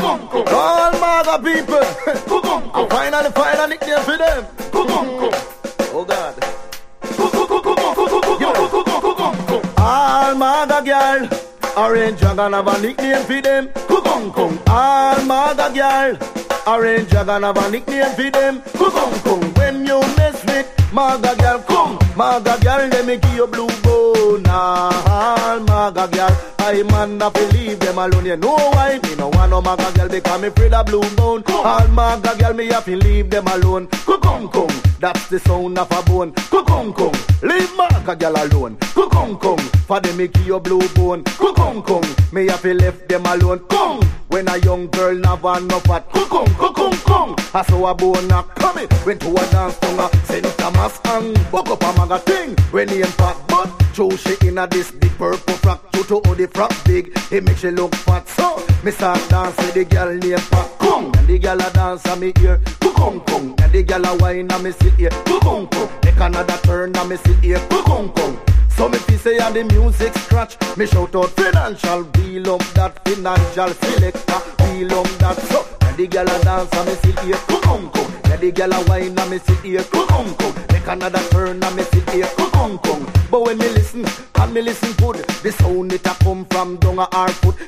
All Maga people. I find a nickname for them. Oh God. All Maga girl. Orange Dragon have a nickname for them. All Maga girl. Orange Dragon have a nickname for them. When you mess with Maga girl, come. Maga girl, let me give you blue bone. All Maga girl, I man not believe them alone. You know why? Me no want no Maga girl because me afraid of blue bone. All Maga girl, me have to leave them alone. That's the sound of a bone. Leave Maga girl alone. For them me give you blue bone. Me have to left them alone. When a young girl never no fat. I saw a bone a coming. Went to a dance to St. Thomas and woke up a Maga thing. When he fat but throw she in a this big purple frock. Due to all the frock big, it makes she look fat. So me start dance with the girl named Pat. And the girl a dance on me ear. And the girl a wine and me sit here. Make another turn and me sit here. So me fi say and the music scratch. Me shout out financial, wheel up that financial selector, wheel up that so. And the girl a dance and me sit here. And the girl a wine and me sit here. Make another turn and me sit here. But when me listen, and me listen good, the sound it a come from down a our foot.